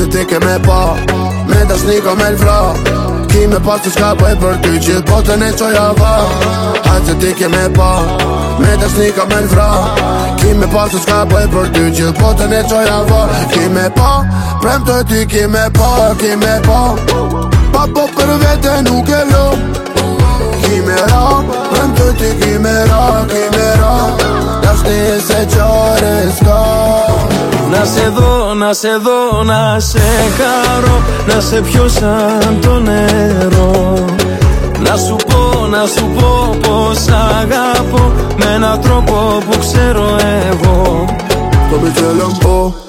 ti che me po me dasni come il vlo Chi me pas të s'ka bëj për ty Gjithë botën e qoj ava Hajtë ti ke me po Me dasni ka me l'vra Ki me pas të s'ka bëj për ty Gjithë botën e qoj ava Ki me po Prem të ty ki me po Ki me po Pa po për vete nuk e lo Ki me ra Prem të ty ki me ra Ki me ra Dashni se qore s'ka Να σε δω, να σε δω, να σε χαρώ Να σε πιω σαν το νερό Να σου πω πως αγαπώ Με έναν τρόπο που ξέρω εγώ Το μη θέλω πω